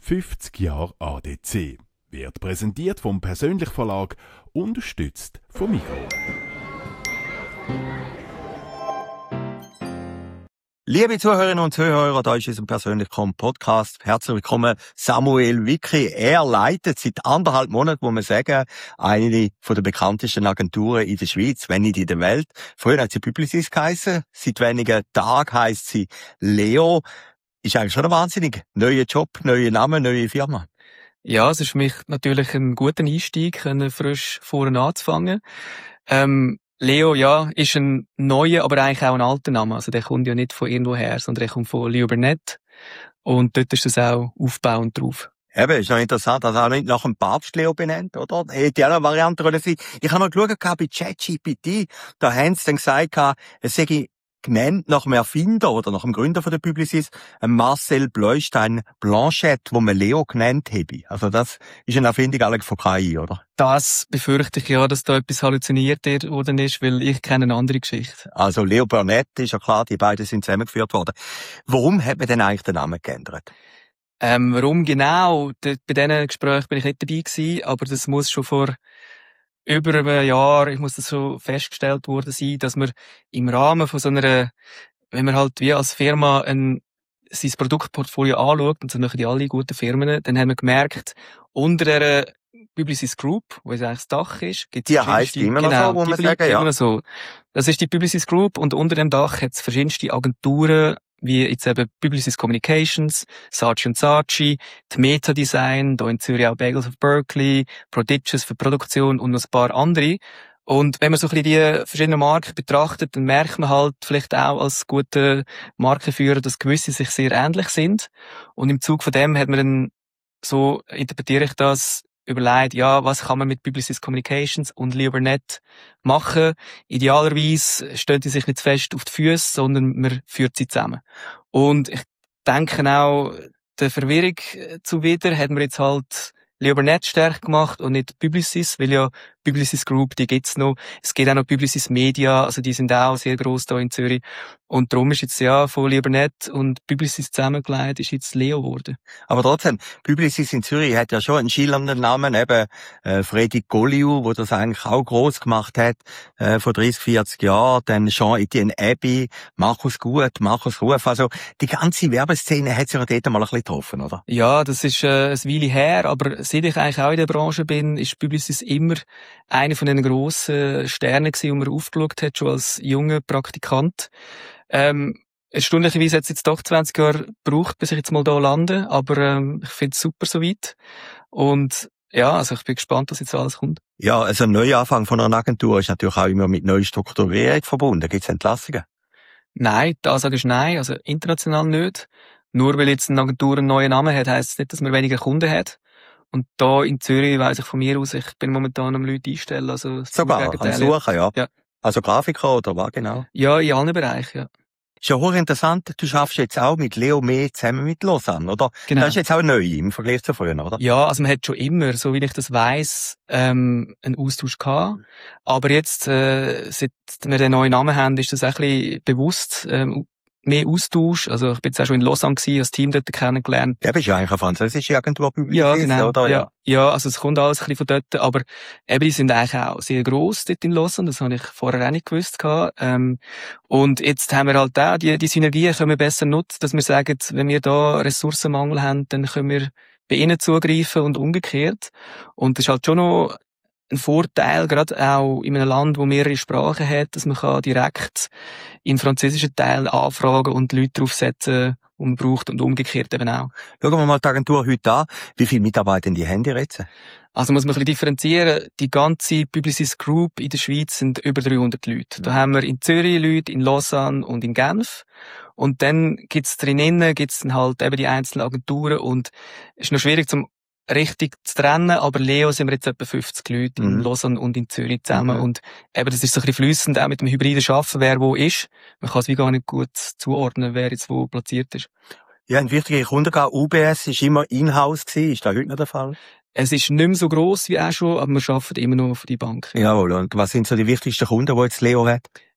50 Jahre ADC. Wird präsentiert vom Persönlich Verlag, unterstützt vom Migros. Liebe Zuhörerinnen und Zuhörer, da ist unser persönlicher Podcast. Herzlich willkommen, Samuel Wicki. Er leitet seit 1,5 Monaten, muss man sagen, eine von der bekanntesten Agenturen in der Schweiz, wenn nicht in der Welt. Früher hat sie Publicis geheissen. Seit wenigen Tagen heisst sie Leo. Ist eigentlich schon ein wahnsinnig neuer Job, neuer Name, neue Firma. Ja, es ist für mich natürlich ein guter Einstieg, frisch vorne anzufangen. Leo, ja, ist ein neuer, aber eigentlich auch ein alter Name. Also der kommt ja nicht von irgendwoher, sondern der kommt von Leo Burnett. Und dort ist das auch aufbauend drauf. Eben, ist noch interessant, also auch nicht nach dem Papst Leo benannt, oder? Hätte ja noch eine Variante können sein. Ich habe mal geschaut bei ChatGPT, da haben sie dann gesagt, es sei genannt nach dem Erfinder oder nach dem Gründer von der Publicis, Marcel Bleustein Blanchette, wo man Leo genannt habe. Also das ist eine Erfindung eigentlich von KI, oder? Das befürchte ich ja, dass da etwas halluziniert worden ist, weil ich kenne eine andere Geschichte. Also Leo Burnett, ist ja klar, die beiden sind zusammengeführt worden. Warum hat man denn eigentlich den Namen geändert? Warum genau? Bei diesen Gesprächen bin ich nicht dabei gewesen, aber das muss schon vor über einem Jahr, ich muss das schon festgestellt worden sein, dass man im Rahmen von so einer, wenn man halt wie als Firma sein Produktportfolio anschaut, und so machen die alle guten Firmen, dann haben wir gemerkt, unter der Publicis Group, wo es eigentlich das Dach ist, gibt es die heisst immer noch so, wo man sagen, ja. Immer so. Das ist die Publicis Group und unter dem Dach hat es verschiedenste Agenturen, wie jetzt eben Publicis Communications, Saatchi & Saatchi, die Meta Design, da in Zürich auch Bagels of Berkeley, Prodigious für Produktion und noch ein paar andere. Und wenn man so ein bisschen die verschiedenen Marken betrachtet, dann merkt man halt vielleicht auch als guter Markenführer, dass gewisse sich sehr ähnlich sind. Und im Zug von dem hat man dann, so interpretiere ich das, überlegt, ja, was kann man mit Publicis Communications und Leo Burnett machen? Idealerweise stellen die sich nicht fest auf die Füße, sondern man führt sie zusammen. Und ich denke auch, der Verwirrung zuwider hat man jetzt halt Leo Burnett stark gemacht und nicht Publicis, weil ja Publicis Group, die gibt's noch. Es gibt auch noch Publicis Media, also die sind auch sehr gross da in Zürich. Und darum ist jetzt ja von Leo Burnett und Publicis zusammengelegt, ist jetzt Leo geworden. Aber trotzdem, Publicis in Zürich hat ja schon einen schillernden Namen, eben Freddy Golliou, wo das eigentlich auch gross gemacht hat, vor 30, 40 Jahren, dann Jean-Etienne Abbey, Markus Gut, Markus Ruf, also die ganze Werbeszene hat sich ja dort mal ein bisschen getroffen, oder? Ja, das ist eine Weile her, aber seit ich eigentlich auch in der Branche bin, ist Publicis immer einer von den grossen Sternen gewesen, die man aufgeschaut hat, schon als junger Praktikant. Erstaunlicherweise hat es jetzt doch 20 Jahre gebraucht, bis ich jetzt mal da lande, aber ich finde es super soweit. Und ja, also ich bin gespannt, was jetzt alles kommt. Ja, also ein Neuanfang von einer Agentur ist natürlich auch immer mit Neustrukturierung verbunden. Gibt es Entlassungen? Nein, die Ansage ist nein, also international nicht. Nur weil jetzt eine Agentur einen neuen Namen hat, heisst es nicht, dass man weniger Kunden hat. Und da in Zürich weiss ich von mir aus, ich bin momentan am Leute einstellen. Also sogar am Suchen, ja. Ja. Also Grafiker oder was genau? Ja, in allen Bereichen, ja. Ist ja hochinteressant, du schaffst jetzt auch mit Leo mehr zusammen mit Lausanne, oder? Genau. Das ist jetzt auch neu im Vergleich zu früher, oder? Ja, also man hat schon immer, so wie ich das weiss, einen Austausch gehabt. Aber jetzt, seit wir den neuen Namen haben, ist das auch ein bisschen bewusst, mehr Austausch. Also ich bin jetzt auch schon in Lausanne gewesen, das Team dort kennengelernt. Ja, bist ja eigentlich eine französische Agentur. Ja, genau. Oder? Ja, also es kommt alles ein bisschen von dort, aber eben, die sind eigentlich auch sehr gross dort in Lausanne, das habe ich vorher auch nicht gewusst gehabt. Und jetzt haben wir halt auch, die Synergien können wir besser nutzen, dass wir sagen, wenn wir da Ressourcenmangel haben, dann können wir bei ihnen zugreifen und umgekehrt. Und das ist halt schon noch ein Vorteil, gerade auch in einem Land, wo mehrere Sprachen hat, dass man kann direkt in französischen Teil anfragen und Leute draufsetzen, die man braucht und umgekehrt eben auch. Schauen wir mal die Agentur heute an. Wie viele Mitarbeiter haben die jetzt? Also muss man ein bisschen differenzieren. Die ganze Publicis Group in der Schweiz sind über 300 Leute. Da haben wir in Zürich Leute, in Lausanne und in Genf. Und dann gibt's drinnen, dann halt eben die einzelnen Agenturen und es ist noch schwierig zum richtig zu trennen, aber Leo sind wir jetzt etwa 50 Leute in Lausanne und in Zürich zusammen und eben das ist so ein bisschen fließend, auch mit dem hybriden Schaffen, wer wo ist. Man kann es wie gar nicht gut zuordnen, wer jetzt wo platziert ist. Ja, ein wichtiger Kunde, UBS, ist immer in-house gewesen. Ist das heute noch der Fall? Es ist nicht mehr so gross wie auch schon, aber wir arbeiten immer noch für die Bank. Jawohl. Und was sind so die wichtigsten Kunden, die jetzt Leo hat?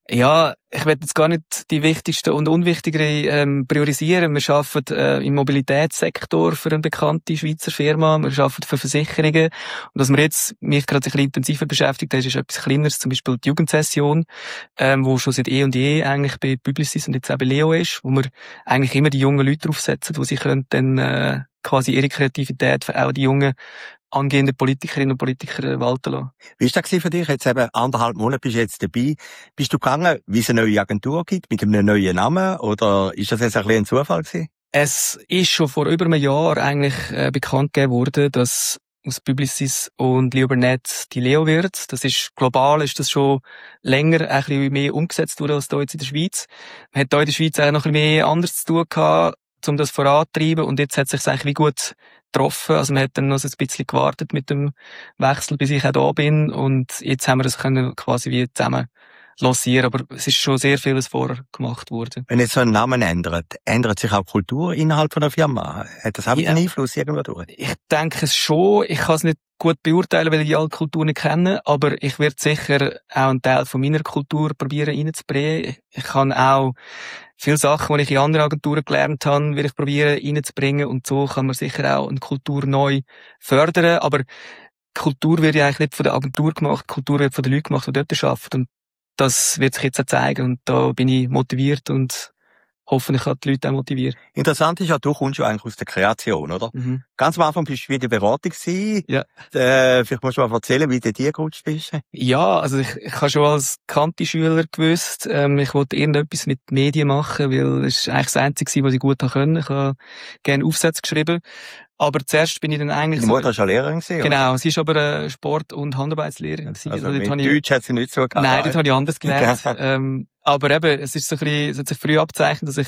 Ja, ich werde jetzt gar nicht die wichtigsten und unwichtigeren priorisieren. Wir arbeiten im Mobilitätssektor für eine bekannte Schweizer Firma. Wir arbeiten für Versicherungen. Und was mir jetzt mich gerade ein bisschen intensiver beschäftigt hat, ist etwas Kleineres, zum Beispiel die Jugendsession, wo schon seit eh und je eigentlich bei Publicis und jetzt auch bei Leo ist, wo wir eigentlich immer die jungen Leute draufsetzen, wo sie können dann quasi ihre Kreativität für auch die jungen angehende Politikerinnen und Politiker walten lassen. Wie war das für dich? Jetzt eben 1,5 Monate bist du jetzt dabei. Bist du gegangen, wie es eine neue Agentur gibt, mit einem neuen Namen? Oder ist das jetzt ein bisschen ein Zufall gewesen? Es ist schon vor über einem Jahr eigentlich bekannt gegeben worden, dass aus Publicis und Leo Burnett die Leo wird. Das ist global, ist das schon länger ein bisschen mehr umgesetzt worden als hier jetzt in der Schweiz. Man hat hier in der Schweiz auch noch ein bisschen mehr anders zu tun gehabt, um das voranzutreiben. Und jetzt hat es sich eigentlich wie gut getroffen. Also man hat dann noch so ein bisschen gewartet mit dem Wechsel, bis ich auch da bin. Und jetzt haben wir das können quasi wie zusammen lancieren. Aber es ist schon sehr vieles vorher gemacht worden. Wenn jetzt so ein Name ändert sich auch Kultur innerhalb von der Firma? Hat das auch einen Einfluss irgendwo durch? Ich denke es schon. Ich kann es nicht gut beurteilen, weil ich die alte Kultur nicht kenne. Aber ich werde sicher auch einen Teil von meiner Kultur probieren reinzubringen. Ich kann auch viele Sachen, die ich in anderen Agenturen gelernt habe, will ich probieren reinzubringen. Und so kann man sicher auch eine Kultur neu fördern. Aber Kultur wird ja eigentlich nicht von der Agentur gemacht. Kultur wird von den Leuten gemacht, die dort arbeiten. Und das wird sich jetzt auch zeigen. Und da bin ich motiviert und hoffentlich kann die Leute auch motivieren. Interessant ist ja, du kommst ja eigentlich aus der Kreation, oder? Mhm. Ganz am Anfang bist du wieder Beratung gewesen. Ja. Vielleicht musst du mal erzählen, wie du dir gerutscht bist. Ja, also ich habe schon als Kanti-Schüler gewusst, ich wollte irgendetwas mit Medien machen, weil es ist eigentlich das Einzige, was ich gut können. Ich habe gerne Aufsätze geschrieben. Aber zuerst bin ich dann eigentlich... Die Mutter war schon Lehrerin gewesen, genau, oder? sie ist aber Sport- und Handarbeitslehrerin gewesen. Also mit dort Deutsch hat sie nicht so gehabt. Nein, dort habe ich anders gelernt. Aber eben, es ist so ein bisschen, es hat sich früh abzeichnet, dass ich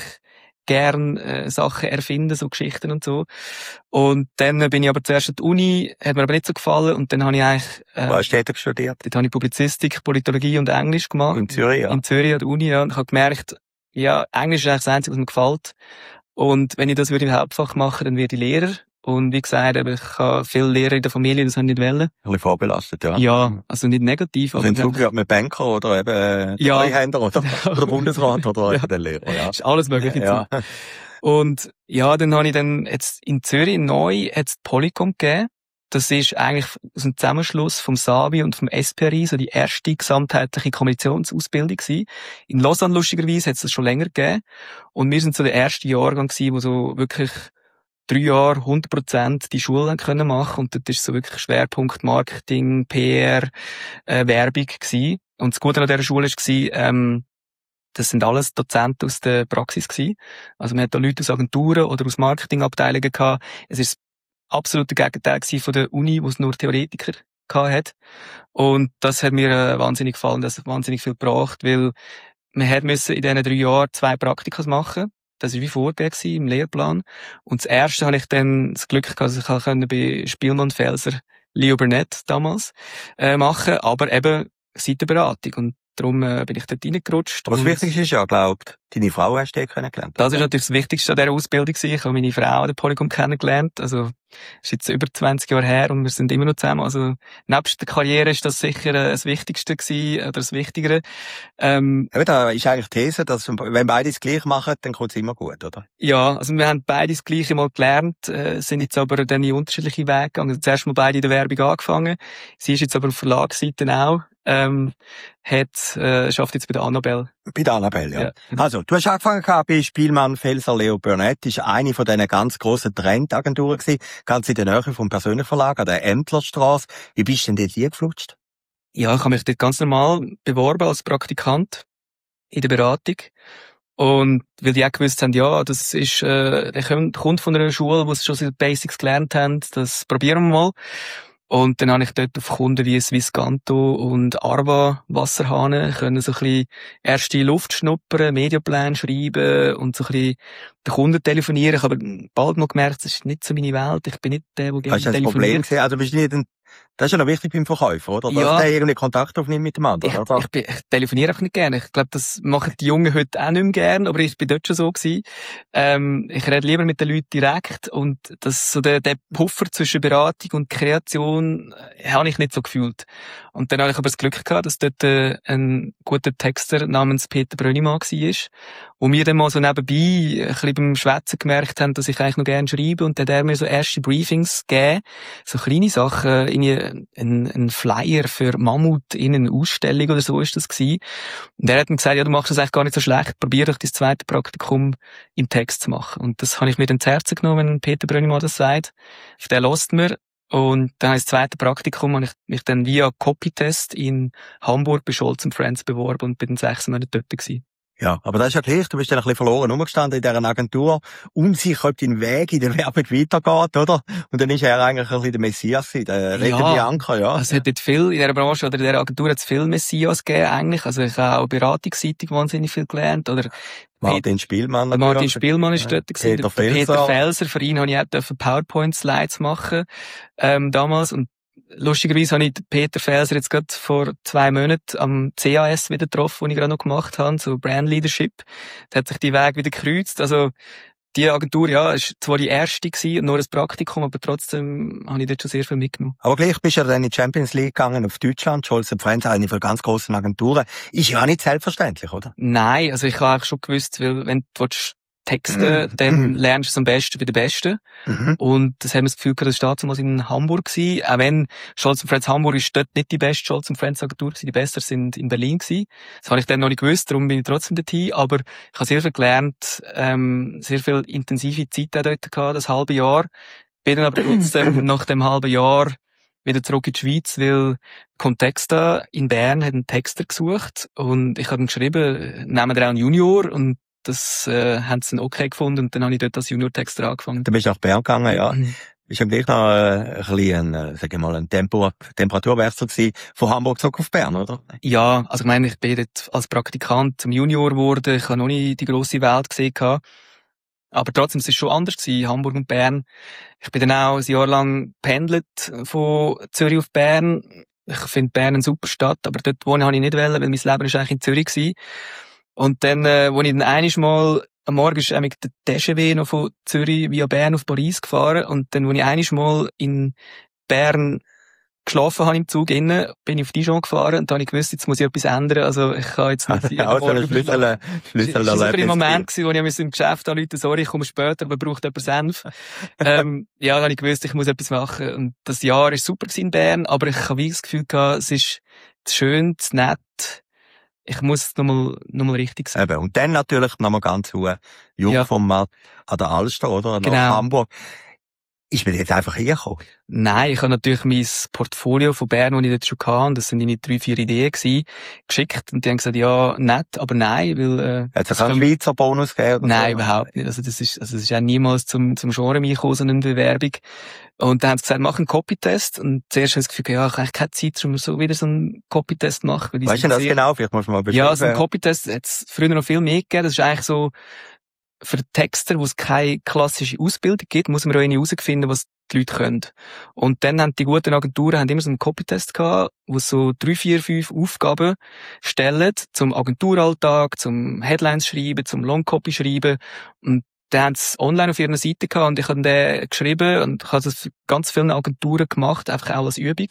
gern Sachen erfinde, so Geschichten und so. Und dann bin ich aber zuerst an die Uni, hat mir aber nicht so gefallen. Und dann habe ich eigentlich... Wo hast du dort studiert? Dort habe ich Publizistik, Politologie und Englisch gemacht. In Zürich, ja. In Zürich an der Uni, ja. Und ich habe gemerkt, ja, Englisch ist eigentlich das Einzige, was mir gefällt. Und wenn ich das würde im Hauptfach machen, dann werde ich Lehrer. Und wie gesagt, ich habe viele Lehrer in der Familie, das habe ich nicht wollen. Ein bisschen vorbelastet, ja. Ja, also nicht negativ. Also in Zukunft mit Banker oder eben Treuhänder oder Bundesrat oder ja. den Lehrer, ja. Ist alles möglich. Ja. Und ja, dann habe ich dann jetzt in Zürich neu hat's Polycom gegeben. Das ist eigentlich aus einem Zusammenschluss vom SAVI und vom SPRI, so die erste gesamtheitliche Kommunikationsausbildung gewesen. In Lausanne, lustigerweise, hat es das schon länger gegeben. Und wir sind so der erste Jahrgang gewesen, wo so wirklich 3 Jahre 100% die Schule können machen. Und dort ist so wirklich Schwerpunkt Marketing, PR, Werbung gewesen. Und das Gute an dieser Schule war, das sind alles Dozenten aus der Praxis gewesen. Also man hat da Leute aus Agenturen oder aus Marketingabteilungen gehabt. Es ist das absolute Gegenteil gewesen von der Uni, wo es nur Theoretiker gehabt hat. Und das hat mir wahnsinnig gefallen. Das hat wahnsinnig viel gebracht, weil man hat müssen in diesen 3 Jahren 2 Praktikas machen. Das war wie vorgegeben im Lehrplan. Und das erste habe ich dann das Glück gehabt, dass ich bei Spielmann Felser Leo Burnett damals machen, aber eben Seitenberatung. Und darum bin ich dort reingerutscht. Aber das Wichtigste ist ja, glaubt, deine Frau hast du kennengelernt. Das ist natürlich das Wichtigste an dieser Ausbildung gewesen. Ich habe meine Frau an der Polycom kennengelernt. Also, ist jetzt über 20 Jahre her und wir sind immer noch zusammen. Also, nebst der Karriere ist das sicher das Wichtigste gewesen, oder das Wichtigere. Eben, da ist eigentlich die These, dass, wenn beide das Gleiche machen, dann kommt es immer gut, oder? Ja, also wir haben beide das Gleiche mal gelernt, sind jetzt aber dann in unterschiedliche Wege gegangen. Also zuerst mal beide in der Werbung angefangen. Sie ist jetzt aber auf Verlagsseite auch. Schafft jetzt bei der Annabelle. Bei der Annabelle, ja. Ja. Also, du hast angefangen bei Spielmann Felser Leo Burnett, ist eine von diesen ganz grossen Trendagenturen gewesen, ganz in der Nähe vom persönlichen Verlag an der Ämtlerstrasse. Wie bist du denn dort hingeflutscht? Ja, ich habe mich dort ganz normal beworben als Praktikant in der Beratung. Und weil die auch gewusst haben, ja, das ist, der kommt von einer Schule, wo sie schon so Basics gelernt haben, das probieren wir mal. Und dann habe ich dort auf Kunden wie Swisscanto und Arva Wasserhahn können so ein bisschen erste Luft schnuppern, Mediaplan schreiben und so ein bisschen den Kunden telefonieren. Ich habe bald mal gemerkt, das ist nicht so meine Welt. Ich bin nicht der, der gerne Hast du das telefoniert. Problem gesehen? Also bist du nicht Das ist ja noch wichtig beim Verkäufer, oder? Dass Ja. der irgendwie Kontakt aufnimmt mit dem anderen, oder? Ich telefoniere einfach nicht gerne. Ich glaube, das machen die Jungen heute auch nicht mehr gerne, aber ich bin dort schon so gewesen. Ich rede lieber mit den Leuten direkt und das, so der Puffer zwischen Beratung und Kreation habe ich nicht so gefühlt. Und dann habe ich aber das Glück gehabt, dass dort ein guter Texter namens Peter Brönnimann war, wo wir dann mal so nebenbei ein bisschen beim Schwätzen gemerkt haben, dass ich eigentlich noch gerne schreibe, und dann hat er mir so erste Briefings gegeben, so kleine Sachen, irgendwie ein Flyer für Mammut in eine Ausstellung oder so ist das gewesen. Und er hat mir gesagt, ja, du machst das eigentlich gar nicht so schlecht, probier doch dein zweite Praktikum im Text zu machen. Und das habe ich mir dann zu Herzen genommen, wenn Peter Brönnimann das sagt. Der lässt mir. Und dann habe ich das zweite Praktikum, habe ich mich dann via Copytest in Hamburg bei Scholz & Friends beworben und bin dann 6 Monate dort gewesen. Ja, aber das ist ja gleich, du bist dann ein bisschen verloren rumgestanden in dieser Agentur, unsicher, ob dein Weg in der Werbung weitergeht, oder? Und dann ist er eigentlich ein bisschen der Messias, der rettende Anker, ja. Es hat dort viel, in dieser Branche oder in dieser Agentur hat es viel Messias gegeben, eigentlich. Also ich habe auch beratungsseitig wahnsinnig viel gelernt, oder Martin Spielmann natürlich. Martin Spielmann ist dort gewesen. Peter Felser, für ihn habe ich auch PowerPoint-Slides machen, damals. Und lustigerweise habe ich Peter Felser jetzt gerade vor 2 Monaten am CAS wieder getroffen, den ich gerade noch gemacht habe, so Brand Leadership. Da hat sich die Wege wieder gekreuzt. Also, die Agentur, ja, ist zwar die erste gewesen und nur ein Praktikum, aber trotzdem habe ich dort schon sehr viel mitgenommen. Aber gleich bist du ja dann in die Champions League gegangen auf Deutschland, Scholz & Friends, eine von ganz grossen Agenturen. Ist ja nicht selbstverständlich, oder? Nein, also ich habe auch schon gewusst, weil wenn du Texte, dann lernst du es am besten bei den Besten. Und das haben wir das Gefühl gehabt, das war damals in Hamburg gewesen. Auch wenn Scholz & Friends Hamburg ist dort nicht die beste Scholz & Friends Agentur gewesen, die besseren sind in Berlin gewesen. Das habe ich dann noch nicht gewusst, darum bin ich trotzdem dorthin. Aber ich habe sehr viel gelernt, sehr viel intensive Zeit auch dort gehabt, das halbe Jahr. Bin dann aber trotzdem nach dem halben Jahr wieder zurück in die Schweiz, weil Contexta in Bern hat einen Texter gesucht und ich habe ihm geschrieben, nehmen wir auch einen Junior, und das haben sie dann okay gefunden, und dann habe ich dort als Junior-Texter angefangen. Dann bist du nach Bern gegangen, ja. Ist ja gleich noch ein bisschen, sag ich mal, ein Temperaturwechsel gewesen, von Hamburg zurück auf Bern, oder? Ja, also ich meine, ich bin dort als Praktikant zum Junior geworden, ich habe noch nie die grosse Welt gesehen gehabt. Aber trotzdem, es ist schon anders gewesen, Hamburg und Bern. Ich bin dann auch ein Jahr lang pendelt von Zürich auf Bern. Ich finde Bern eine super Stadt, aber dort wohnen habe ich nicht wollen, weil mein Leben ist eigentlich in Zürich gewesen. Und dann, wo ich dann einmal, am Morgen ist nämlich der TGV noch von Zürich via Bern auf Paris gefahren, und dann, wo ich einmal in Bern geschlafen habe im Zug innen, bin ich auf Dijon gefahren, und da habe ich gewusst, jetzt muss ich etwas ändern, also ich kann jetzt nicht jeden Also ein Schlüssel das war so ein Moment gewesen, wo ich im Geschäft anrufen, sorry, ich komme später, aber braucht jemand Senf. Ja, dann habe ich gewusst, ich muss etwas machen, und das Jahr war super in Bern, aber ich habe wie das Gefühl gehabt, es ist zu schön, zu nett, ich muss es nochmal richtig sagen. Eben. Und dann natürlich nochmal ganz jungfrau mal an der Alster, oder? Nach Hamburg. Ist mir jetzt einfach hergekommen? Nein, ich habe natürlich mein Portfolio von Bern, das ich dort schon hatte, und das sind meine 3-4 Ideen gewesen, geschickt, und die haben gesagt, ja, nett, aber nein, weil, hat es einen Schweizer Bonus gegeben? Nein, so? Überhaupt nicht. Also das ist auch niemals zum Genre gekommen, so eine Bewerbung. Und dann haben sie gesagt, mach einen Copytest, und zuerst habe ich das Gefühl, ja, ich habe eigentlich keine Zeit, um so wieder so einen Copytest zu machen. Weißt du das genau? Vielleicht musst du mal beschreiben. Ja, so einen Copytest hat es früher noch viel mehr gegeben. Das ist eigentlich so, für Texter, wo es keine klassische Ausbildung gibt, muss man auch herausfinden, was die Leute können. Und dann haben die guten Agenturen immer so einen Copytest gehabt, wo so 3, 4, 5 Aufgaben stellen, zum Agenturalltag, zum Headlines schreiben, zum Longcopy schreiben. Und dann haben sie online auf ihrer Seite gehabt, und ich habe den geschrieben, und ich habe das für ganz viele Agenturen gemacht, einfach auch als Übung.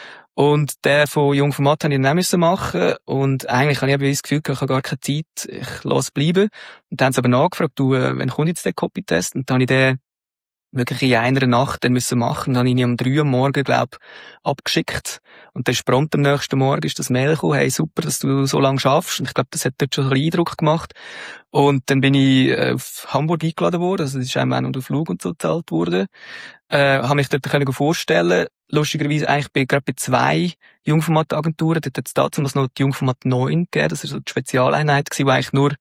Und der von Jungformat habe ich dann auch machen, und eigentlich habe ich das Gefühl, ich habe gar keine Zeit, ich lasse bleiben. Und dann haben sie aber nachgefragt, wann kommt jetzt der Copytest? Und dann habe ich den wirklich in einer Nacht dann müssen machen. Und dann habe ich ihn um 3 Uhr am Morgen, abgeschickt. Und dann ist prompt am nächsten Morgen ist das Mail gekommen, hey, super, dass du so lange schaffst. Und ich glaube, das hat dort schon ein bisschen Eindruck gemacht. Und dann bin ich auf Hamburg eingeladen worden, also es ist einem auch noch der Flug und so gezahlt worden. Habe mich dort vorstellen. Lustigerweise eigentlich bin ich gerade bei 2 Jungformat-Agenturen. Dort hat es damals noch die Jungformat 9 gegeben. Das war so die Spezialeinheit gewesen, wo eigentlich nur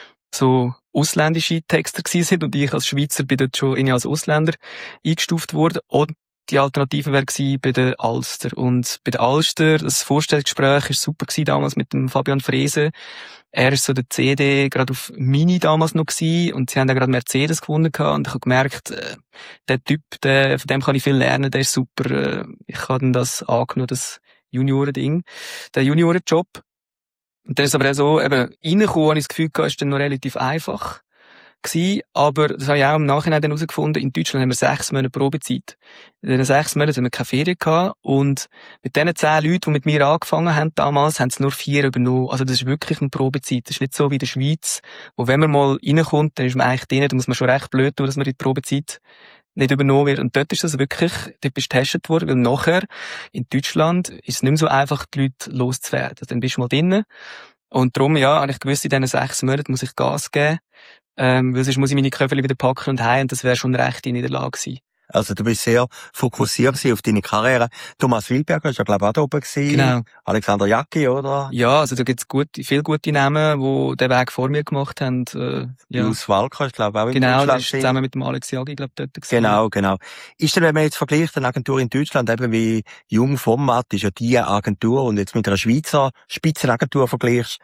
so ausländische Texter gewesen sind. Und ich als Schweizer bin dort schon als Ausländer eingestuft worden. Und die Alternative wäre gewesen bei der Alster. Und bei der Alster, das Vorstellungsgespräch war super gewesen damals mit dem Fabian Frese. Er ist so der CD gerade auf Mini damals noch gewesen und sie haben ja gerade Mercedes gewonnen gehabt und ich habe gemerkt, der Typ, von dem kann ich viel lernen, der ist super. Ich habe dann das angenommen, das Juniorending, der Juniorenjob. Und dann ist aber auch so, eben, reinkommen, habe ich das Gefühl gehabt, ist dann noch relativ einfach gewesen, aber das habe ich auch im Nachhinein dann herausgefunden, in Deutschland haben wir 6 Monate Probezeit. In diesen 6 Monaten haben wir keine Ferien gehabt und mit diesen 10 Leuten, die mit mir angefangen haben damals, haben es nur 4 übernommen. Also das ist wirklich eine Probezeit. Das ist nicht so wie in der Schweiz, wo wenn man mal reinkommt, dann ist man eigentlich drin, da muss man schon recht blöd tun, dass man in die Probezeit nicht übernommen wird. Und dort ist das wirklich, dort bist du getestet worden, weil nachher in Deutschland ist es nicht mehr so einfach, die Leute loszuwerden. Dann bist du mal drinnen. Und darum, ja, habe ich gewusst, in diesen 6 Monaten muss ich Gas geben. Weil sonst muss ich meine Köpfe wieder packen und heim, und das wäre schon eine rechte Niederlage gewesen. Also du bist sehr fokussiert auf deine Karriere. Thomas Wilberger ist ja, glaube ich, auch da oben gewesen. Genau. Alexander Jacki, oder? Ja, also da gibt's viele gute Namen, die den Weg vor mir gemacht haben. Ja. Jus Walker ist, glaube ich, auch in Deutschland. Genau, das ist zusammen mit dem Alex Jaggi, glaube ich, dort gewesen. Genau. Ist denn, wenn man jetzt vergleicht, eine Agentur in Deutschland, eben wie Jung Format, ist ja die Agentur, und jetzt mit einer Schweizer Spitzenagentur vergleichst,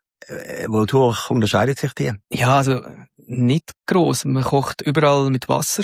wodurch unterscheidet sich die? Ja, also nicht gross. Man kocht überall mit Wasser.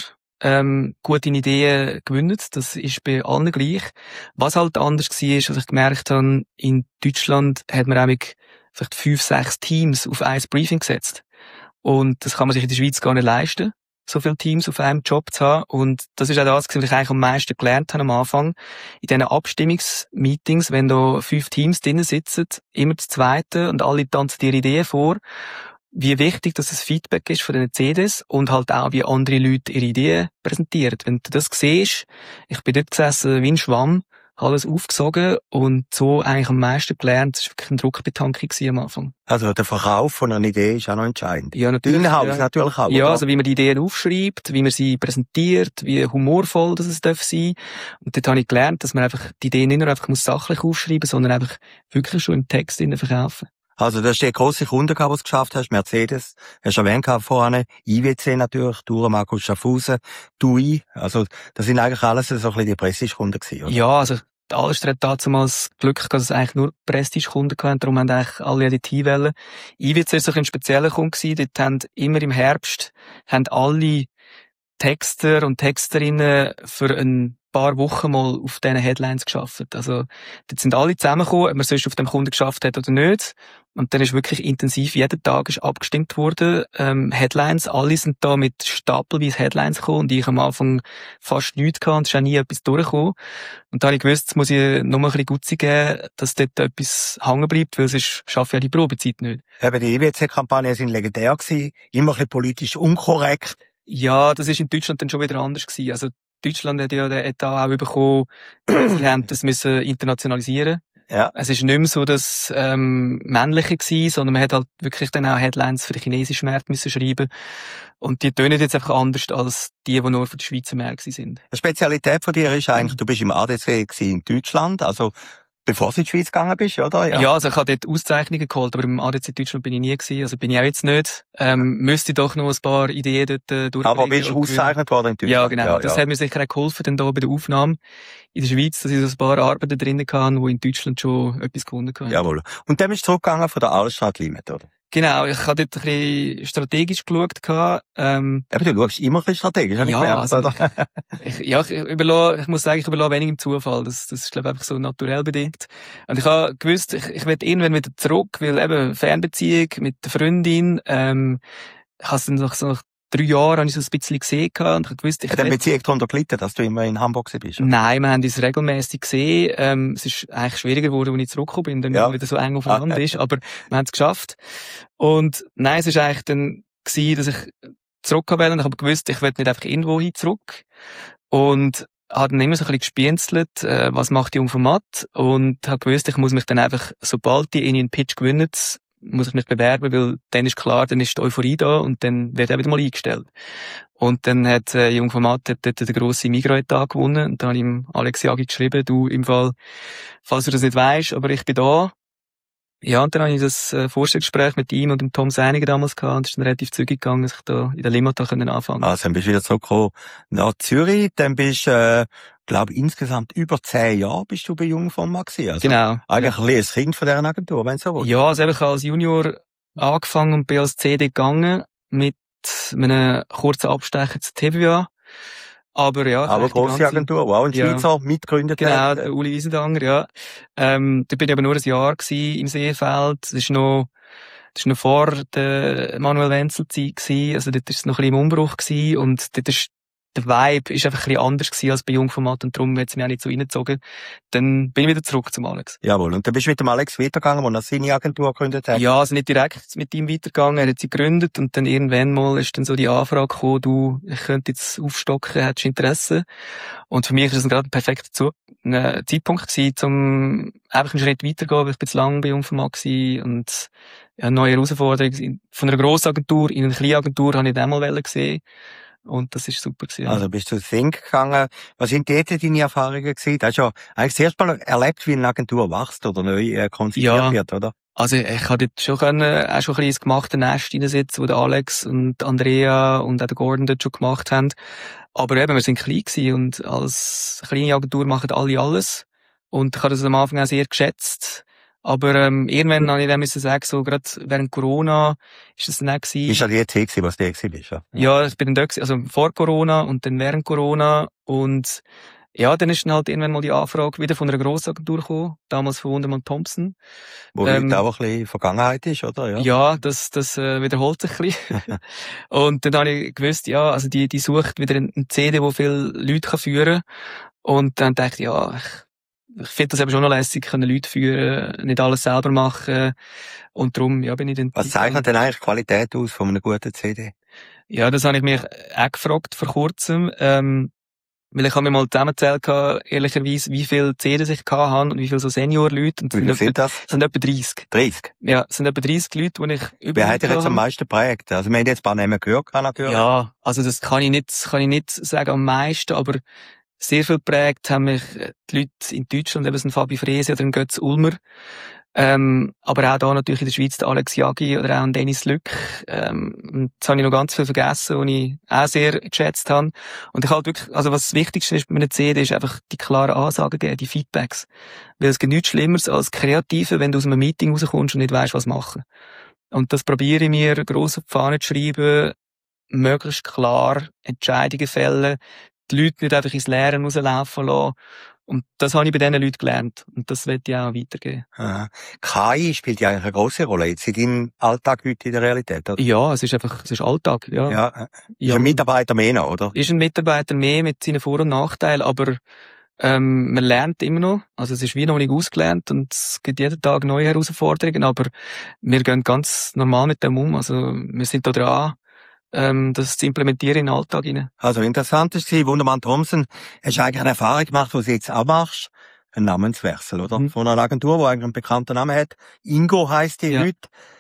Gute Ideen gewinnen. Das ist bei allen gleich. Was halt anders war, was ich gemerkt habe, in Deutschland hat man auch vielleicht 5, 6 Teams auf ein Briefing gesetzt. Und das kann man sich in der Schweiz gar nicht leisten, so viele Teams auf einem Job zu haben. Und das ist auch das, was ich eigentlich am meisten gelernt habe am Anfang. In diesen Abstimmungsmeetings, wenn da 5 Teams drinnen sitzen, immer das Zweite und alle tanzen ihre Ideen vor, wie wichtig dass das Feedback ist von den CDs und halt auch, wie andere Leute ihre Ideen präsentieren. Wenn du das siehst, ich bin dort gesessen wie ein Schwamm, alles aufgesogen und so eigentlich am meisten gelernt. Das war wirklich eine Druckbetankung am Anfang. Also der Verkauf von einer Idee ist auch noch entscheidend. Ja, natürlich. Inhalt ja. natürlich auch. Ja, oder? also wie man die Ideen aufschreibt, wie man sie präsentiert, wie humorvoll das es darf sein. Und dort habe ich gelernt, dass man einfach die Ideen nicht nur einfach sachlich aufschreiben muss, sondern einfach wirklich schon im Text verkaufen. Also, du hast die grosse Kunden gehabt, die du geschafft hast. Mercedes, hast du erwähnt vorhin. IWC natürlich, Dura, Markus Schaffhausen, TUI. Also, das sind eigentlich alles so ein bisschen die Prestigekunden gewesen, oder? Ja, also, die Alster hat damals Glück gehabt, dass es eigentlich nur Prestigekunden hatten. Darum haben eigentlich alle die T-Wellen. IWC ist so ein spezieller Kunde gewesen. Dort haben immer im Herbst, alle Texter und Texterinnen für ein paar Wochen mal auf diesen Headlines gearbeitet. Also, dort sind alle zusammengekommen, ob man sonst auf dem Kunden geschafft hat oder nicht. Und dann ist wirklich intensiv, jeden Tag ist abgestimmt worden. Headlines, alle sind da mit stapelweise Headlines gekommen und ich am Anfang fast nichts gehabt und es ist auch nie etwas durchgekommen. Und da habe ich gewusst, jetzt muss ich noch mal ein bisschen Gutzi geben, dass dort etwas hängen bleibt, weil sonst schaffe ich ja die Probezeit nicht. Eben, die IWC-Kampagnen sind legendär gewesen, immer ein bisschen politisch unkorrekt. Ja, das ist in Deutschland dann schon wieder anders gewesen. Also, Deutschland hat ja den Etat auch bekommen, sie haben das müssen internationalisieren. Ja. Es ist nicht mehr so das Männliche gewesen, sondern man hat halt wirklich dann auch Headlines für den chinesischen Markt müssen schreiben. Und die tönen jetzt einfach anders als die nur für den Schweizer Markt sind. Die Spezialität von dir ist eigentlich, du bist im ADC in Deutschland, also bevor du in die Schweiz gegangen bist, oder? Ja, also ich habe dort Auszeichnungen geholt, aber im ADC Deutschland bin ich nie gewesen, also bin ich auch jetzt nicht. Müsste doch noch ein paar Ideen dort durchbringen. Aber bist du ausgezeichnet worden in Deutschland? Ja, genau. Das hat mir sicher auch geholfen, dann da bei der Aufnahme in der Schweiz, dass ich so ein paar Arbeiten drinnen hatte, die in Deutschland schon etwas gewonnen haben. Jawohl. Und dann bist du zurückgegangen von der Altstadt Limit, oder? Genau, ich habe dort ein bisschen strategisch geschaut. Aber du schaust immer ein bisschen strategisch, habe ich gemerkt, also, oder? ich muss sagen, ich überlasse wenig im Zufall. Das ist, glaube ich, einfach so naturell bedingt. Und ich habe gewusst, ich will irgendwann wieder zurück, weil eben Fernbeziehung mit der Freundin, ich habe es dann nach 3 Jahren habe ich so ein bisschen gesehen und ich habe gewusst, Hat die Beziehung darunter gelitten, dass du immer in Hamburg bist? Oder? Nein, wir haben uns regelmäßig gesehen. Es ist eigentlich schwieriger geworden, als ich zurückgekommen bin, wenn man wieder so eng aufeinander ist. Aber wir haben es geschafft. Und nein, es ist eigentlich dann gewesen, dass ich zurückkommen will und ich habe gewusst, ich will nicht einfach irgendwo hin zurück. Und habe dann immer so ein bisschen gespienzelt, was macht die Jungformat? Und habe gewusst, ich muss mich dann einfach, sobald die einen Pitch gewinnen, muss ich mich bewerben, weil dann ist klar, dann ist die Euphorie da und dann wird er wieder mal eingestellt. Und dann hat Jungformat dort den grossen Migros-Etat gewonnen und dann habe ich ihm Alex Jaggi geschrieben, du im Fall, falls du das nicht weisst, aber ich bin da. Ja, und dann habe ich das Vorstellungsgespräch mit ihm und dem Tom Seiniger damals gehabt und es ist dann relativ zügig gegangen, dass ich da in der Limata anfangen konnte. Also, dann bist du wieder zurückgekommen nach Zürich, dann bist du glaube, insgesamt über 10 Jahre bist du bei Jungformat gewesen. Also Genau. eigentlich ein kleines Kind von dieser Agentur, wenn so willst. Ja, also ich habe als Junior angefangen und bin als CD gegangen mit einem kurzen Abstecher zur TVA. Aber ja. Aber grosse Agentur, wow, ein Schweizer mitgegründet. Genau, der Uli Wiesendanger, ja. Da bin ich aber nur ein Jahr gewesen im Seefeld. Das ist noch vor der Manuel Wenzel-Zeit gewesen. Also dort ist es noch ein bisschen im Umbruch gewesen und dort ist der Vibe ist einfach ein bisschen anders gewesen als bei Jungformat und darum hat es mich auch nicht so reingezogen. Dann bin ich wieder zurück zum Alex. Jawohl. Und dann bist du mit dem Alex weitergegangen, der seine Agentur gegründet hat? Ja, also nicht direkt mit ihm weitergegangen. Er hat sie gegründet und dann irgendwann mal ist dann so die Anfrage gekommen, du, ich könnte jetzt aufstocken, hättest du Interesse? Und für mich ist das gerade ein perfekter Zeitpunkt gewesen, um einfach einen Schritt weiterzugehen, weil ich bin zu lange bei Jungformat gewesen und ja, eine neue Herausforderung. Von einer Grossagentur in eine kleine Agentur habe ich dann mal gesehen. Und das ist super gewesen. Also bist du zu Think gegangen. Was sind dort deine Erfahrungen gewesen? Du hast ja eigentlich das erste Mal erlebt, wie eine Agentur wächst oder neu konzipiert wird, oder? Also ich habe dort schon auch schon ein bisschen ins gemachte Nest reinsitzen, wo der Alex und Andrea und auch der Gordon dort schon gemacht haben. Aber eben, wir sind klein gewesen und als kleine Agentur machen alle alles. Und ich habe das am Anfang auch sehr geschätzt. Aber irgendwann habe ich dann müssen sagen, so gerade während Corona ist das dann auch gewesen. Ist ja die Zeit gewesen, was du bist, ja? Ja, ich bin dann da gewesen, also vor Corona und dann während Corona und ja, dann ist dann halt irgendwann mal die Anfrage wieder von einer Grossagentur gekommen, damals von Wundermann Thompson. Wo heute auch ein bisschen Vergangenheit ist, oder? Ja, das wiederholt sich ein bisschen. Und dann habe ich gewusst, ja, also die sucht wieder eine CD, wo viele Leute führen kann. Und dann dachte ich, ja, ich finde das eben schon noch lässig, können Leute führen, nicht alles selber machen. Und darum, ja, bin ich dann... Was zeichnet denn eigentlich Qualität aus von einer guten CD? Ja, das habe ich mich auch gefragt vor kurzem. Weil ich habe mir mal zusammengezählt, ehrlicherweise, wie viele CDs ich hatte und wie viele so Senior-Leute. Wie viele sind das? Es sind etwa 30. 30? Ja, es sind etwa 30 Leute, die ich Wer hat dich jetzt am meisten geprägt? Also wir haben jetzt ein paar Namen gehört, natürlich. Ja, also das kann ich nicht sagen am meisten, aber sehr viel geprägt haben mich die Leute in Deutschland, eben so ein Fabi Frese oder ein Götz Ulmer. Aber auch da natürlich in der Schweiz der Alex Jaggi oder auch ein Dennis Lück. Jetzt habe ich noch ganz viel vergessen, die ich auch sehr geschätzt habe. Und ich halt wirklich, also was das Wichtigste ist bei einer CD, ist einfach die klaren Ansagen geben, die Feedbacks. Weil es gibt nichts Schlimmeres als Kreative, wenn du aus einem Meeting rauskommst und nicht weisst, was machen. Und das probiere ich mir gross auf die Fahne zu schreiben, möglichst klar Entscheidungen fällen, die Leute nicht einfach ins Leere rauslaufen lassen. Und das habe ich bei diesen Leuten gelernt. Und das will ich auch weitergeben. Aha. KI spielt ja eigentlich eine grosse Rolle jetzt in deinem Alltag heute in der Realität, oder? Ja, es ist Alltag, ja. Ja. Ist ein Mitarbeiter mehr noch, oder? Ist ein Mitarbeiter mehr mit seinen Vor- und Nachteilen, aber man lernt immer noch. Also es ist wie noch nicht ausgelernt und es gibt jeden Tag neue Herausforderungen, aber wir gehen ganz normal mit dem um. Also wir sind da dran, das zu implementieren in den Alltag hinein. Also interessant ist Wundermann Thompson, hast du eigentlich eine Erfahrung gemacht, die du jetzt auch machst? Ein Namenswechsel, oder? Mhm. Von einer Agentur, die eigentlich einen bekannten Namen hat. Ingo heisst die heute.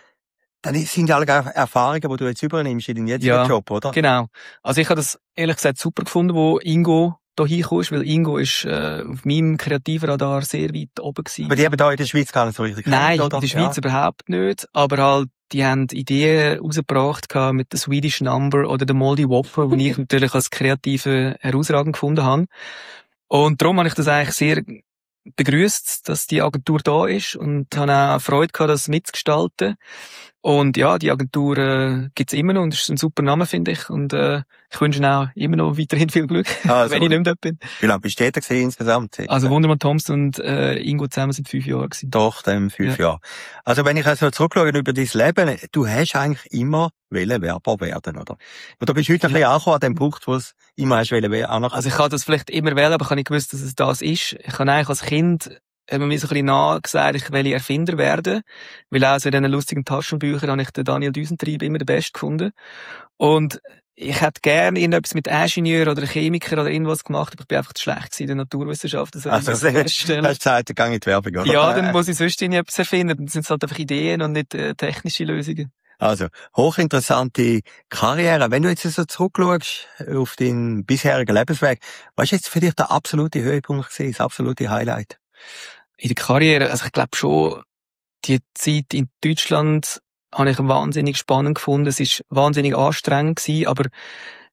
Dann sind ja alle Erfahrungen, die du jetzt übernimmst in deinen jetzigen Job, oder? Genau. Also ich habe das ehrlich gesagt super gefunden, wo Ingo da hinkommst, weil Ingo ist auf meinem kreativen Radar sehr weit oben gewesen. Aber die haben da in der Schweiz gar nicht so richtig Nein, in der Schweiz überhaupt nicht, aber halt die haben Ideen rausgebracht mit der Swedish Number oder der Moldy Whopper, die ich natürlich als kreative herausragend gefunden habe. Und darum habe ich das eigentlich sehr begrüßt, dass die Agentur da ist und habe auch Freude gehabt, das mitzugestalten. Und ja, die Agentur gibt's immer noch und ist ein super Name, finde ich. Und ich wünsche Ihnen auch immer noch weiterhin viel Glück, also, wenn ich nicht mehr dort bin. Wie lange bist du dort insgesamt? Also Wundermann Thompson und Ingo zusammen sind 5 Jahre gewesen. Doch, dann 5 Jahre. Also wenn ich also zurückschaue über dein Leben, du hast eigentlich immer Werber werden, oder? Oder bist du heute ein bisschen angekommen an dem Punkt, wo es immer hast werden? Also ich habe das vielleicht immer wählen, aber ich habe nicht gewusst, dass es das ist. Ich habe eigentlich als Kind mir so ein bisschen nachgesagt, ich will Erfinder werden. Weil auch so in diesen lustigen Taschenbüchern habe ich den Daniel Düsentrieb immer den Besten gefunden. Und ich hätte gerne irgendetwas mit Ingenieur oder Chemiker oder irgendwas gemacht, aber ich bin einfach zu schlecht gewesen in der Naturwissenschaft. Also hast du gesagt, dann gehe ich in die Werbung, oder? Ja, dann muss ich sonst irgendetwas erfinden. Dann sind es halt einfach Ideen und nicht technische Lösungen. Also, hochinteressante Karriere. Wenn du jetzt so zurückschaust auf deinen bisherigen Lebensweg, was ist jetzt für dich der absolute Höhepunkt gewesen, das absolute Highlight? In der Karriere, also ich glaube schon, die Zeit in Deutschland habe ich wahnsinnig spannend gefunden. Es ist wahnsinnig anstrengend gewesen, aber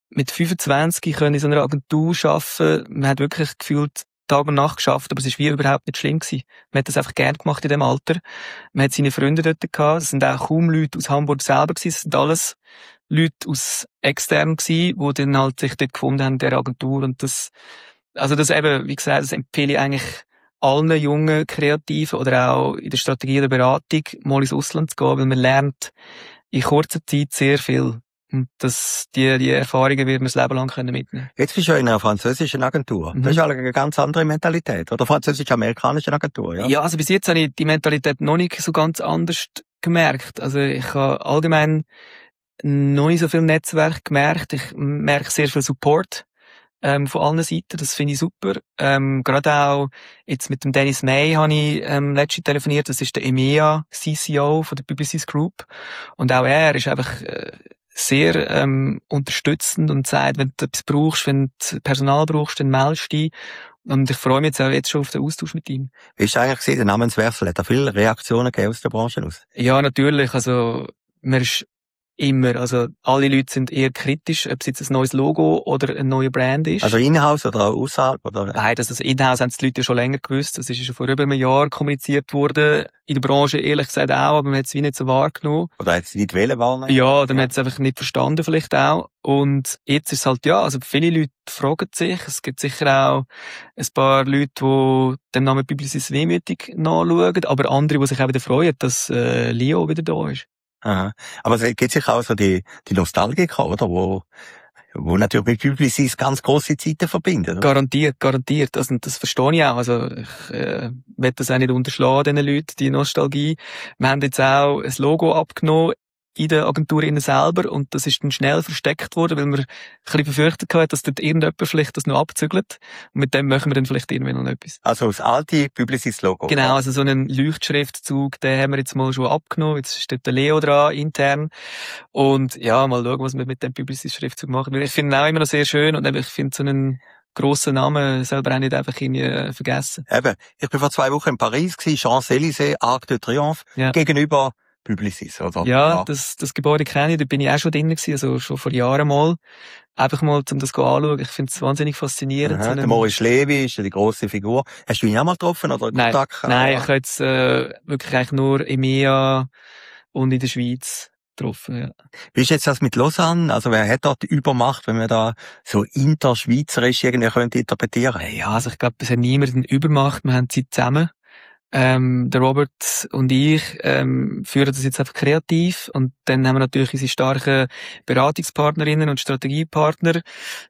mit 25 können in so einer Agentur arbeiten. Man hat wirklich gefühlt Tag und Nacht geschafft, aber es ist wie überhaupt nicht schlimm gewesen. Man hat das einfach gern gemacht in dem Alter. Man hat seine Freunde dort gehabt. Es sind auch kaum Leute aus Hamburg selber gewesen. Es sind alles Leute aus extern gewesen, die dann halt sich dort gefunden haben in der Agentur. Und das eben, wie gesagt, das empfehle ich eigentlich allen jungen Kreativen oder auch in der Strategie oder Beratung mal ins Ausland zu gehen, weil man lernt in kurzer Zeit sehr viel. Und die Erfahrungen wird man das Leben lang mitnehmen können. Jetzt bist du ja in einer französischen Agentur. Das ist eine ganz andere Mentalität. Oder französisch-amerikanische Agentur, ja? Ja, also bis jetzt habe ich die Mentalität noch nicht so ganz anders gemerkt. Also ich habe allgemein noch nicht so viel Netzwerk gemerkt. Ich merke sehr viel Support von allen Seiten. Das finde ich super. Gerade auch jetzt mit dem Dennis May habe ich letztens telefoniert. Das ist der EMEA CCO von der Publicis Group. Und auch er ist einfach sehr unterstützend und sagt, wenn du etwas brauchst, wenn du Personal brauchst, dann meldest du dich. Und ich freue mich jetzt schon auf den Austausch mit ihm. Wie ist eigentlich der Namenswechsel? Hat da viele Reaktionen gegeben aus der Branche aus? Ja, natürlich. Also man ist immer, also alle Leute sind eher kritisch, ob es jetzt ein neues Logo oder ein neuer Brand ist. Also in-house oder auch außerhalb? Oder? Nein, also in-house haben die Leute ja schon länger gewusst. Das ist ja schon vor über einem Jahr kommuniziert worden. In der Branche ehrlich gesagt auch, aber man hat es wie nicht so wahrgenommen. Oder hat es nicht wahrnehmen? Ja, oder man hat es einfach nicht verstanden vielleicht auch. Und jetzt ist es halt, ja, also viele Leute fragen sich. Es gibt sicher auch ein paar Leute, die den Namen Publicis wehmütig nachschauen, aber andere, die sich auch wieder freuen, dass Leo wieder da ist. Aha. Aber es gibt sicher auch so die Nostalgiker, oder? Wo natürlich mit Publicis ganz grosse Zeiten verbinden. Oder? Garantiert. Also, das verstehe ich auch. Also, ich will das auch nicht unterschlagen, diesen Leuten, die Nostalgie. Wir haben jetzt auch ein Logo abgenommen in der Agentur innen selber und das ist dann schnell versteckt worden, weil wir ein bisschen befürchtet hatten, dass dort irgendjemand vielleicht das noch abzügelt. Und mit dem machen wir dann vielleicht irgendwann noch etwas. Also das alte Publicis-Logo? Genau, also so einen Leuchtschriftzug, den haben wir jetzt mal schon abgenommen. Jetzt steht der Leo dran, intern. Und ja, mal schauen, was wir mit dem Publicis-Schriftzug machen. Weil ich finde ihn auch immer noch sehr schön und ich finde so einen grossen Namen selber auch nicht einfach irgendwie vergessen. Eben, ich bin vor 2 Wochen in Paris gewesen, Champs-Élysées, Arc de Triomphe, gegenüber Publicis, oder? Ja, das Gebäude kenne ich, da bin ich auch schon drin gewesen, also schon vor Jahren mal. Einfach mal, um das anzuschauen. Ich finde es wahnsinnig faszinierend. Der Maurice Levy ist ja die grosse Figur. Hast du ihn auch mal getroffen, oder? Nein, ich habe jetzt wirklich eigentlich nur EMEA und in der Schweiz getroffen, ja. Wie ist jetzt das mit Lausanne? Also wer hat dort die Übermacht, wenn man da so interschweizerisch irgendwie könnte interpretieren? Ja, also ich glaube, es hat niemand eine Übermacht. Wir haben Zeit zusammen. Der Robert und ich führen das jetzt einfach kreativ und dann haben wir natürlich unsere starken Beratungspartnerinnen und Strategiepartner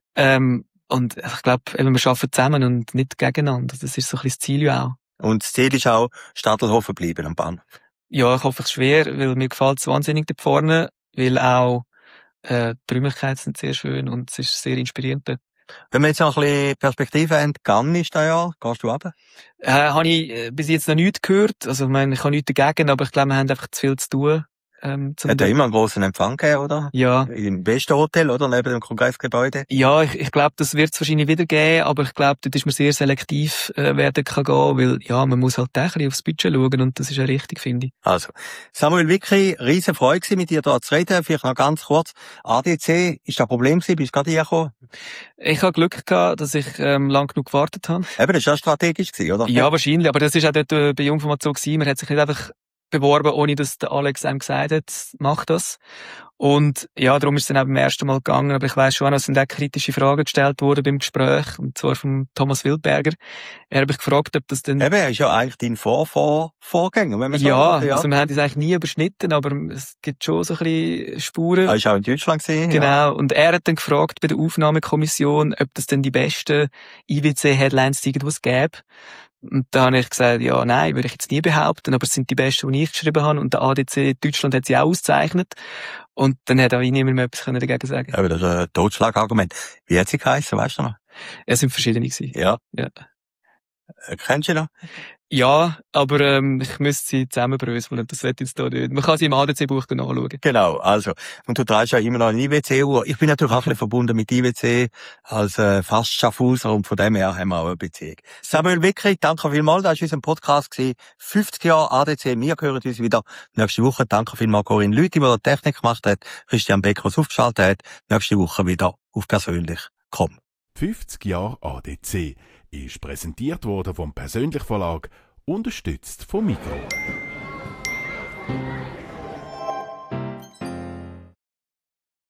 und ich glaube, wir arbeiten zusammen und nicht gegeneinander. Das ist so ein bisschen das Ziel ja auch. Und das Ziel ist auch Stadelhofen bleiben am Bahnhof? Ja, ich hoffe es schwer, weil mir gefällt es wahnsinnig da vorne, weil auch die Räumlichkeiten sind sehr schön und es ist sehr inspirierend dort. Wenn wir jetzt noch ein bisschen Perspektive haben, Cannes ist da ja, gehst du runter? Habe ich bis jetzt noch nichts gehört. Also, ich meine, ich habe nichts dagegen, aber ich glaube, wir haben einfach zu viel zu tun. Hat ja immer einen grossen Empfang gegeben, oder? Ja. Im besten Hotel, oder? Neben dem Kongressgebäude. Ja, ich glaube, das wird es wahrscheinlich wieder geben, aber ich glaube, dort ist man sehr selektiv, wer dort kann gehen, weil, ja, man muss halt auch ein bisschen aufs Budget schauen und das ist ja richtig, finde ich. Also, Samuel Wicki, riesen Freude gewesen, mit dir da zu reden. Vielleicht noch ganz kurz. ADC, ist das ein Problem gewesen? Bist du gerade hergekommen? Ich habe Glück gehabt, dass ich lang genug gewartet habe. Eben, das war ja strategisch gewesen, oder? Ja, wahrscheinlich, aber das ist auch dort bei Jungformat so gewesen. Man hat sich nicht einfach beworben, ohne dass der Alex einem gesagt hat, mach das. Und ja, darum ist es dann auch beim ersten Mal gegangen. Aber ich weiss schon, es sind auch kritische Fragen gestellt worden beim Gespräch. Und zwar von Thomas Wildberger. Er hat mich gefragt, ob das denn... Eben, er ist ja eigentlich dein Vorgänger, wenn man ja, also wir haben das eigentlich nie überschnitten, aber es gibt schon so ein bisschen Spuren. Er ist auch in Deutschland gewesen. Genau. Ja. Und er hat dann gefragt bei der Aufnahmekommission, ob das denn die besten IWC-Headlines sind, die es gäbe. Und da habe ich gesagt, ja, nein, würde ich jetzt nie behaupten, aber es sind die besten, die ich geschrieben habe. Und der ADC Deutschland hat sie auch ausgezeichnet. Und dann hat auch niemand mehr etwas dagegen sagen. Aber das ist ein Totschlagargument. Wie hat sie geheißen, weißt du noch? Es sind verschiedene gewesen. Ja. Ja. Kennst du noch? Ja, aber ich müsste sie zusammenbröseln. Das wird jetzt da nicht. Man kann sie im ADC-Buch anschauen. Genau, also. Und du trägst ja immer noch eine IWC-Uhr. Ich bin natürlich auch ein bisschen verbunden mit IWC als fast Schaffhauser und von dem her haben wir auch eine Beziehung. Samuel Wicki, danke vielmals. Das war unser Podcast gewesen. 50 Jahre ADC. Wir hören uns wieder nächste Woche. Danke vielmals Corinne Lüthi, die die Technik gemacht hat. Christian Becker, was aufgeschaltet hat. Nächste Woche wieder auf persönlich.com. 50 Jahre ADC ist präsentiert worden vom Persönlich Verlag, unterstützt vom Migros.